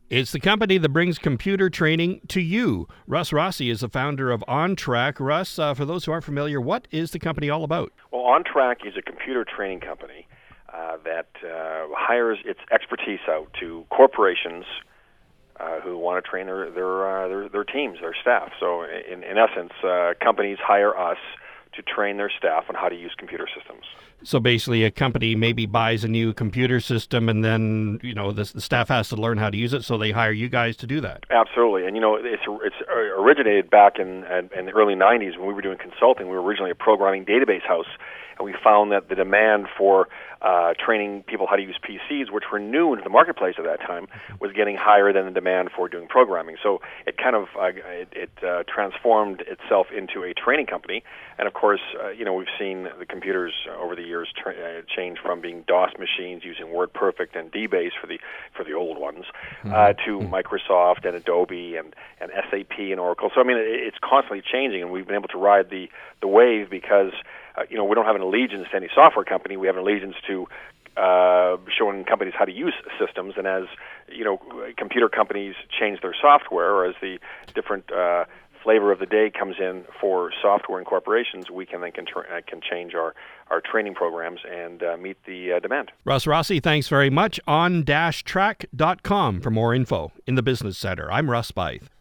It's the company that brings computer training to you. Russ Rossi is the founder of OnTrack. Russ, for those who aren't familiar, what is the company all about? Well, OnTrack is a computer training company that hires its expertise out to corporations who want to train their teams, their staff. So, in essence, companies hire us to train their staff on how to use computer systems. So basically, a company maybe buys a new computer system, and then the staff has to learn how to use it. So they hire you guys to do that. Absolutely, and it's originated back in the early '90s when we were doing consulting. We were originally a programming database house, and we found that the demand for training people how to use PCs, which were new into the marketplace at that time, was getting higher than the demand for doing programming. So it kind of transformed itself into a training company. And of course, we've seen the computers over the years change from being DOS machines using WordPerfect and DBase for the old ones to Microsoft and Adobe and SAP and Oracle. So I mean, it's constantly changing, and we've been able to ride the wave because we don't have an allegiance to any software company. We have an allegiance to showing companies how to use systems. And as computer companies change their software, or as the different flavor of the day comes in for software and corporations, we can change our training programs and meet the demand. Russ Rossi, thanks very much. On-track.com for more info. In the Business Center, I'm Russ Speith.